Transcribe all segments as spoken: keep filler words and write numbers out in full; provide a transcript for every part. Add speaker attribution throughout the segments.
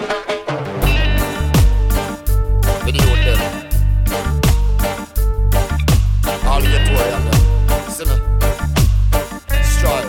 Speaker 1: With the youth them. All of your toy and them. See me? Strive.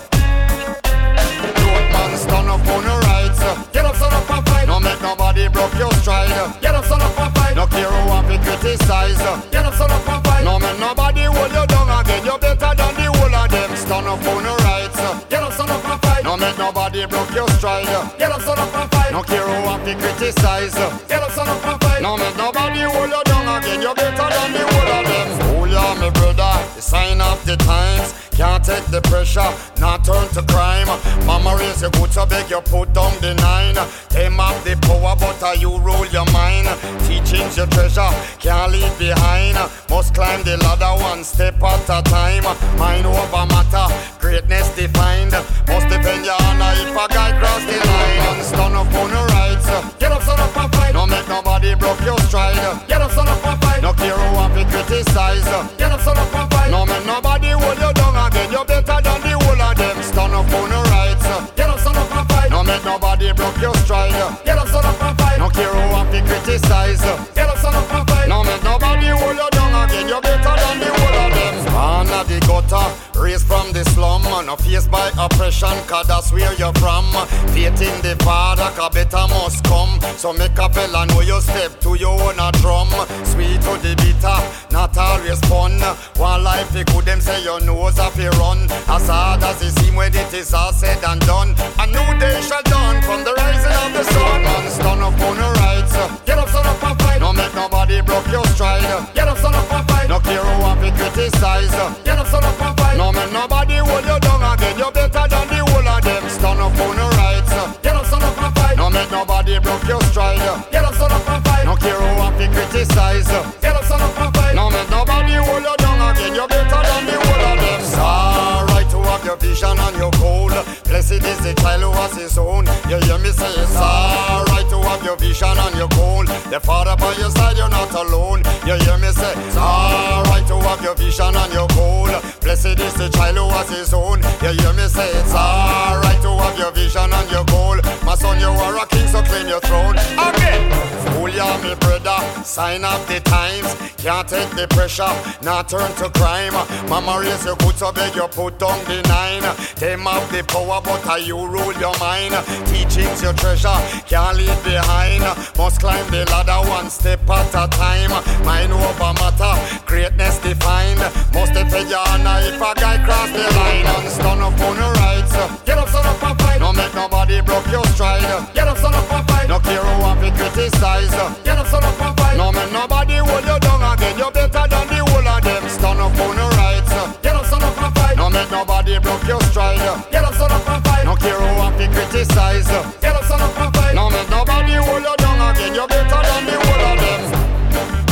Speaker 1: Youth man stand up on the right. Get up, stand up and fight. No make nobody broke your stride. Get up, stand up and fight. No care who want to criticize. Get up, stand up and fight. No make nobody hold you down again. You're better than the whole of them. Stand up on the right. Get up, stand up and fight. No make nobody broke your stride. Get up, stand up and fight. No care who want to criticize. Get up, stand up and fight. No make nobody hold you down again. You're better than the whole of them. Oh yeah, my brother, the sign of the times. Can't take the pressure, not turn to crime. Mama raise you good, so beg you put down the nine. Them have the power, but uh, you rule your mind. Teaching's your treasure, can't leave behind. Must climb the ladder one step at a time. Mind over matter, greatness defined. Must defend your honor if a guy cross the line. And stand up on the right. Get up, stand up and fight. No make nobody broke your stride. Get up, stand up and fight. No care who want to criticize. Get up, stand up and fight. No make nobody hold you down again. You're better than the whole of them. Stand up on the right. Get up, stand up and fight. No make nobody broke your stride. Get up, stand up and fight. No care who want to criticize. Get up, stand up and fight. No make nobody hold you down again. You're better than the whole of them. Born at the gutter, raised from the slum. No faced by oppression, cause that's where you're from. Faith in the Father, cause better must come. So make a fella know you step to your own a drum. Sweet to the bitter, not always fun. One life you could them say your nose off you run. As hard as it seem when it is all said and done. A new day shall dawn from the rising of the sun. Man stand up on the right. Get up, stand up and fight. No make nobody broke your stride. Get up, stand up and fight. No care who want to criticize. Get up, stand up and fight. No make nobody hold you down again. You're better than the whole of them. Stand up on the right. Get up, stand up and fight. No make nobody broke your stride. Get up, stand up and fight. No care who want to criticize. Get up, stand up and fight. No make nobody hold you down again. You're better than the whole of them. It's alright to have your vision and your goal. Blessed is the child who has his own. You hear me say it's alright to have your vision and your goal. The Father by your side, you're not alone. You hear me say it's alright to have your vision and your goal. Blessed is the child who has his own. You hear me say it's alright to have your vision and your goal. My son, you are a king, so claim your throne. Again, fool ya, me brother, sign up the times. Can't take the pressure, not turn to crime. Mama raise you good, so beg you put down the nine. Them have the power, but how you rule your mind. Teaching's your treasure, can't leave behind. Must climb the ladder one step at a time. Mind over matter, greatness defined. Must defend your honor if a guy cross the line. And stand up on the right. Get up, stand up and fight. No make nobody broke your stride. Get up, stand up and fight. No care who want to criticize. Get up, stand up and fight. No make nobody hold you down again. You're better than the whole of them. Stand up on the right. Get up, stand up and fight. No make nobody broke your stride. Get up, stand up and fight. No care who want to criticize. Get up, stand up and fight. No make nobody hold you down again. You're better than the whole of them.